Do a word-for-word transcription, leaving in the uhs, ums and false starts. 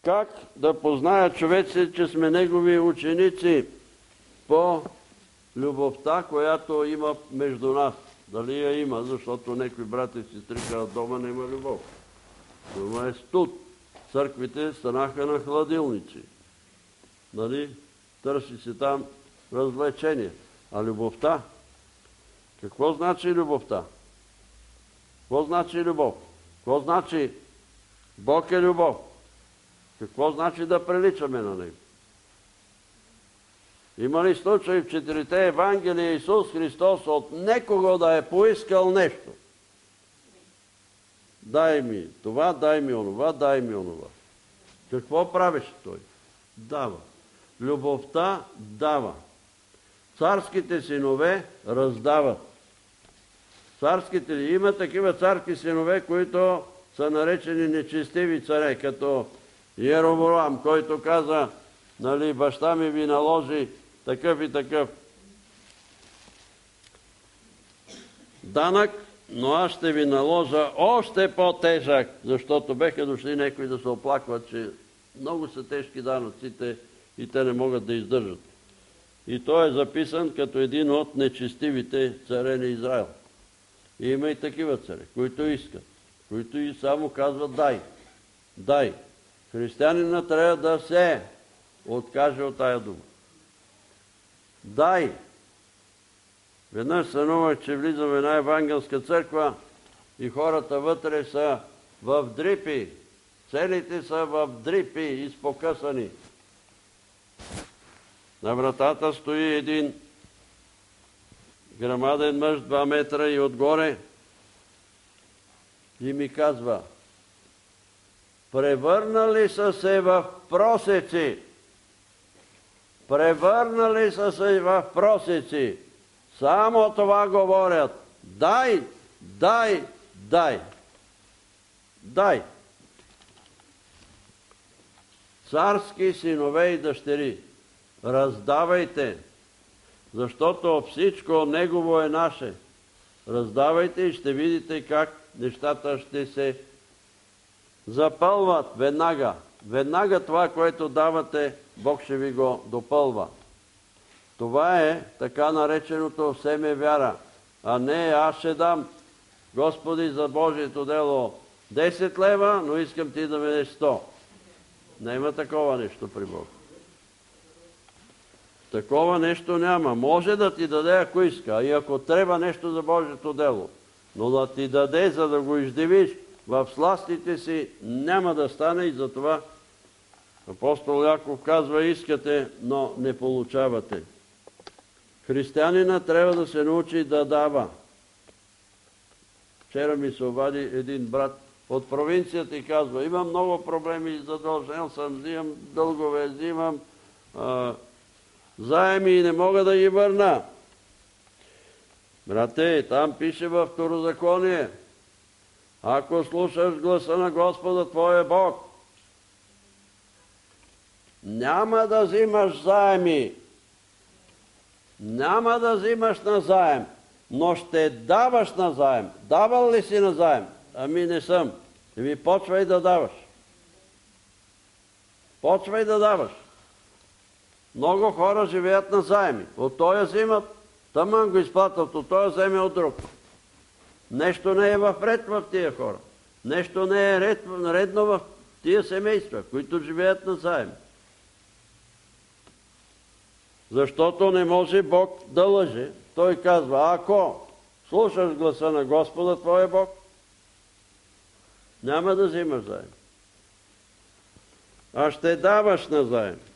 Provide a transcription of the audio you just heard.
Как да познаят човеци, че сме негови ученици? По любовта, която има между нас. Дали я има, защото някои брати и сестри казват, дома няма любов. Дома е студ. Църквите станаха на хладилници. Нали? Търси се там развлечение. А любовта? Какво значи любовта? Какво значи любов? Какво значи Бог е любов? Какво значи да приличаме на Него? Има ли случай в четирите Евангелия Исус Христос от некого да е поискал нещо? Дай ми това, дай ми онова, дай ми онова. Какво правеше Той? Дава. Любовта дава. Царските синове раздават. Царските ли? Има такива царски синове, които са наречени нечестиви царе, като Еровоам, който каза, нали, баща ми ви наложи такъв и такъв данък, но аз ще ви наложа още по-тежък, защото беха дошли някои да се оплакват, че много са тежки данъците и те не могат да издържат. И той е записан като един от нечестивите царе на Израел. И има и такива царе, които искат, които и само казват дай, дай. Християнина трябва да се откаже от тая дума. Дай. Веднъж сънувах, че влизам в една евангелска църква и хората вътре са в дрипи. Целите са в дрипи, изпокъсани. На вратата стои един грамаден мъж, два метра и отгоре, и ми казва, превърнали са се в просеци. Превърнали са се в просеци. Само това говорят. Дай, дай, дай. Дай. Царски синове и дъщери, раздавайте, защото всичко негово е наше. Раздавайте и ще видите как нещата ще се запълват веднага. Веднага това, което давате, Бог ще ви го допълва. Това е така нареченото семе вяра. А не аз ще дам, Господи, за Божието дело десет лева, но искам ти да ме дадеш сто. Няма такова нещо при Бог. Такова нещо няма. Може да ти даде, ако иска, и ако трябва нещо за Божието дело. Но да ти даде, за да го издивиш в сластите си, няма да стане, и затова апостол Яков казва, искате, но не получавате. Християнина трябва да се научи да дава. Вчера ми се обади един брат от провинцията и казва, имам много проблеми, задължен съм, взимам дългове, взимам а, заеми и не мога да ги върна. Брате, там пише във Второзаконие, ако слушаш гласа на Господа твоя Бог, няма да взимаш заеми, няма да взимаш на заем, но ще даваш на заем. Давал ли си на заем? Ами не съм. Ами почвай да даваш. Почвай да даваш. Много хора живеят на заеми. От тоя взимат, таман го изплатят, от тоя вземе от друг. Нещо не е в ред в тия хора. Нещо не е ред, редно в тия семейства, които живеят на заем. Защото не може Бог да лъже. Той казва, ако слушаш гласа на Господа твоя Бог, няма да взимаш заем. А ще даваш на заем.